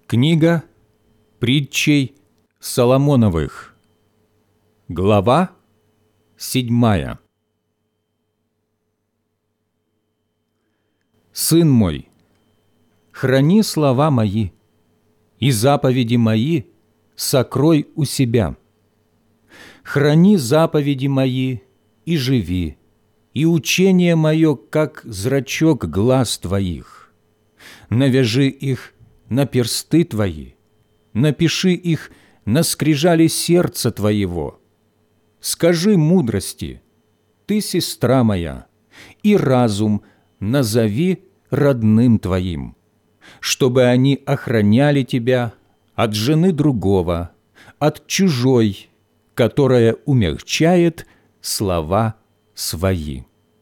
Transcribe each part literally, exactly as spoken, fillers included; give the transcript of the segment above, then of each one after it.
Книга притчей Соломоновых, глава седьмая. Сын мой, храни слова мои, и заповеди мои сокрой у себя. Храни заповеди мои и живи, и учение мое, как зрачок глаз твоих. Навяжи их на персты твои, напиши их на скрижали сердца твоего. Скажи мудрости: ты сестра моя, и разум назови родным твоим, чтобы они охраняли тебя от жены другого, от чужой, которая умягчает слова свои.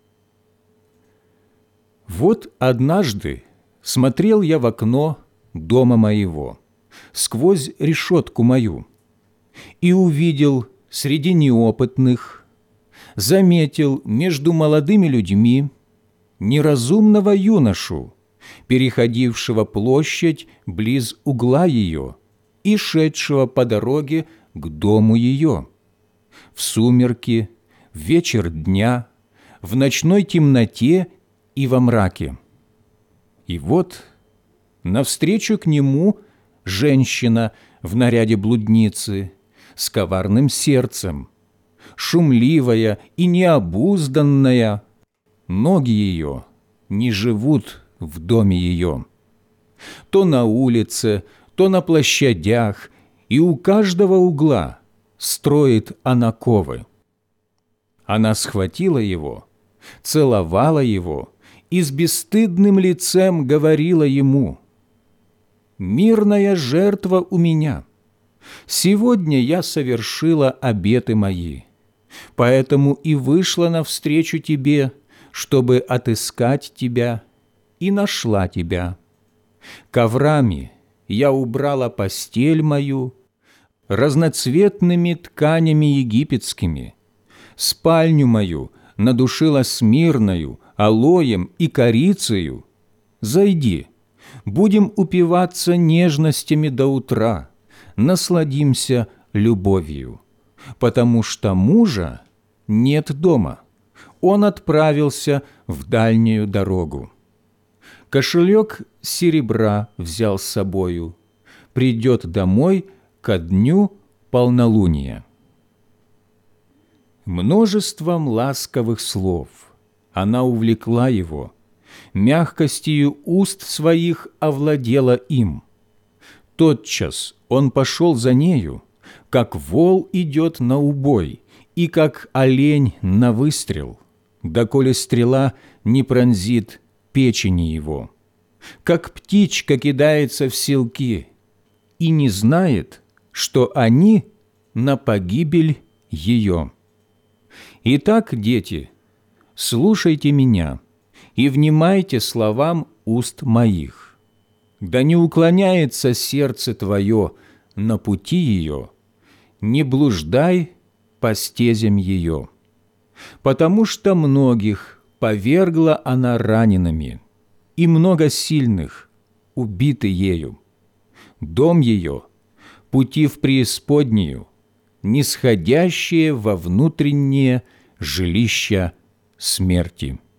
Вот однажды смотрел я в окно дома моего, сквозь решетку мою, и увидел среди неопытных, заметил между молодыми людьми неразумного юношу, переходившего площадь близ угла ее и шедшего по дороге к дому ее. В сумерки, в вечер дня, в ночной темноте и во мраке. И вот навстречу к нему женщина в наряде блудницы, с коварным сердцем, шумливая и необузданная. Ноги ее не живут в доме ее. То на улице, то на площадях, и у каждого угла строит она ковы. Она схватила его, целовала его и с бесстыдным лицем говорила ему: «Мирная жертва у меня. Сегодня я совершила обеты мои, поэтому и вышла навстречу тебе, чтобы отыскать тебя, и нашла тебя. Коврами я убрала постель мою, разноцветными тканями египетскими, спальню мою надушила смирною, алоем и корицею. Зайди, будем упиваться нежностями до утра, насладимся любовью, потому что мужа нет дома, он отправился в дальнюю дорогу. Кошелек серебра взял с собою, придет домой ко дню полнолуния». Множеством ласковых слов она увлекла его, мягкостью уст своих овладела им. Тотчас он пошел за нею, как вол идет на убой, и как олень на выстрел, доколе стрела не пронзит печени его, как птичка кидается в селки и не знает, что они на погибель ее. Итак, дети, слушайте меня и внимайте словам уст моих. Да не уклоняется сердце твое на пути ее, не блуждай по стезям ее, потому что многих повергла она раненными, и много сильных убиты ею. Дом ее – пути в преисподнюю, нисходящие во внутреннее жилища смерти».